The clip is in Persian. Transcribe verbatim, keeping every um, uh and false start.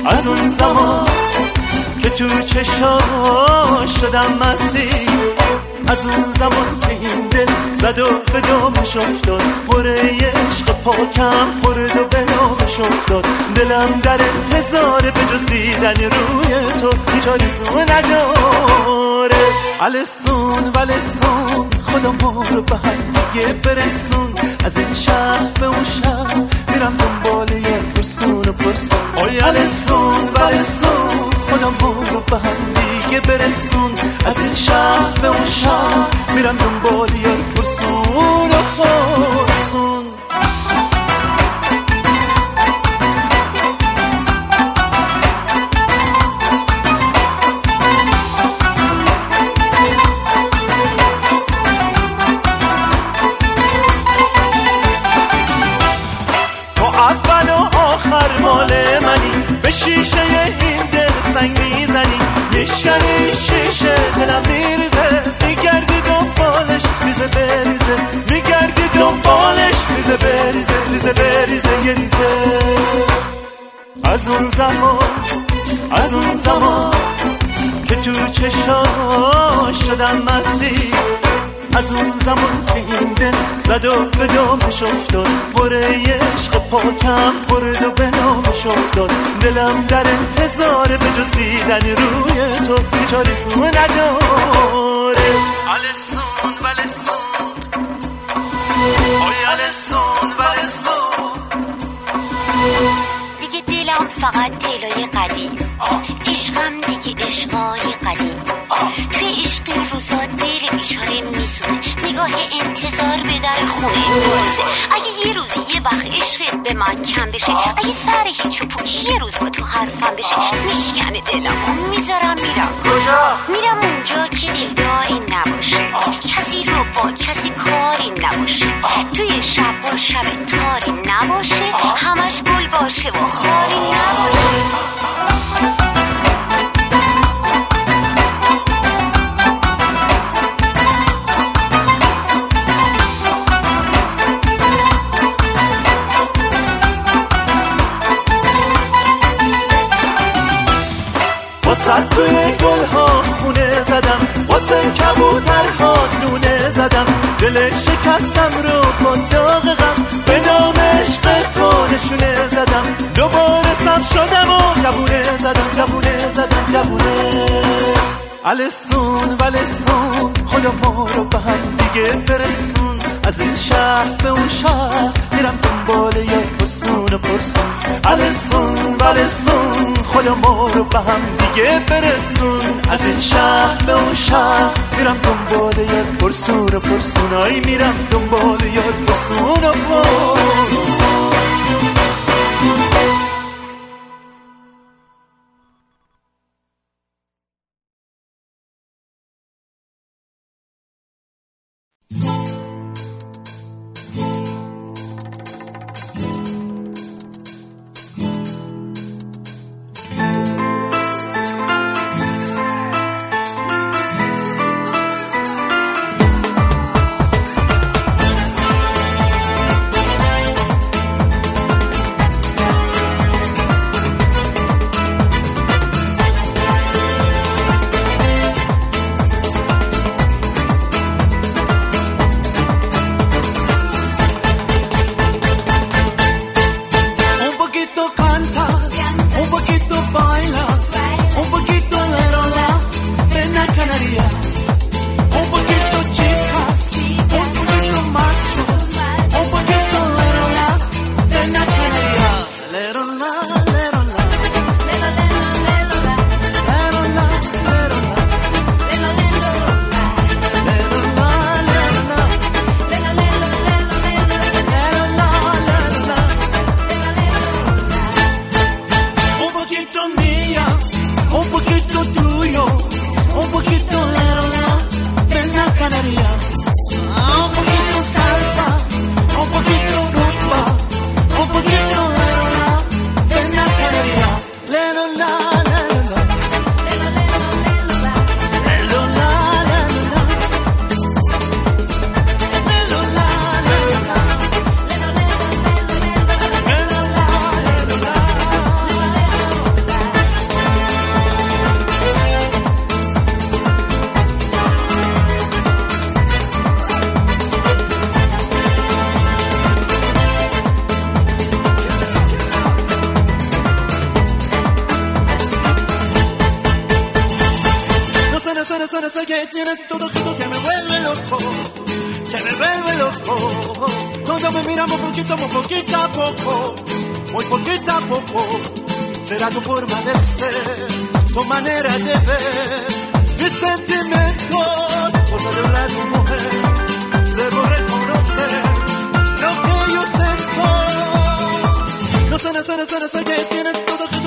از اون زمان که تو چشاش شدم مستی، از اون زمان که این دل زد و به دامش افتاد، پر عشق پاکم خورد و به نامش افتاد. دلم در انتظار به جز دیدن روی تو هیچ آرزو نداره. السون ولسون خدا ما رو به هم دیگه برسون، از این شهر به اون شهر میرم دنبال یه پرسون و پرسون. آی السون ولسون خدا ما رو به هم دیگه برسون، از این شهر به اون شهر میرم دنبال یه پرسون و پرسون. اول و آخر مال منی، به شیشه این دل سنگ میزنی، میشکنی شیشه دلم میریزه، میگردی دنبالش ریزه بریزه، میگردی دنبالش ریزه بریزه، ریزه بریزه یه ریزه. از اون زمان از اون زمان که تو چشاش شدم مستی، از اون زمان که این دل زد و به دامش افتاد، پر عشق پاکم خورد و به نامش افتاد. دلم در انتظار به جز دیدن روی تو هیچ آرزو نداره. السون ولسون آی السون ولسون. دیگه دلم فقط دلای قدیم، عشقم دیگه عشقای قدیم. توی عشق این روزا دل بیچاره میسوزه، نگاه انتظار به در خونه میدوزه. اگه یه روزی یه وقت عشقت به من کم بشه، اگه سر هیچ و پوچ یه روز با تو حرفم بشه، میشکنه دلم میذارم میرم میرم اونجا که دلداری نباشه، کسی رو با کسی کاری نباشه، توی شب با شب تاری نباشه، همش گل باشه و خاری نباشه. واسه توی گل ها خونه زدم، واسه کبوترها لونه زدم، دل شکستم رو با داغ غم، به نام عشق تو نشونه زدم. دوباره سب شدم و جوونه زدم جوونه زدم جوونه. السون ولسون خدا ما رو به هم دیگه برسون، از این شهر به اون شهر میرم دنبال یه پرسون و پرسون. السون ولسون خدا ما رو به هم دیگه برسون، از این شهر به اون شهر میرم دنبال یه پرسون و پرسون. آی میرم دنبال یه پرسون و پرسون. suena, suena que tiene todo junto que me vuelve loco, que me vuelve loco. Cuando me miramos poquito a poquito a poco, muy poquito a poco. Será tu forma de ser, tu manera de ver, mis sentimientos, cosa de una mujer. Debo reconocer lo que yo siento. No suena, suena, suena, suena que tiene todo junto.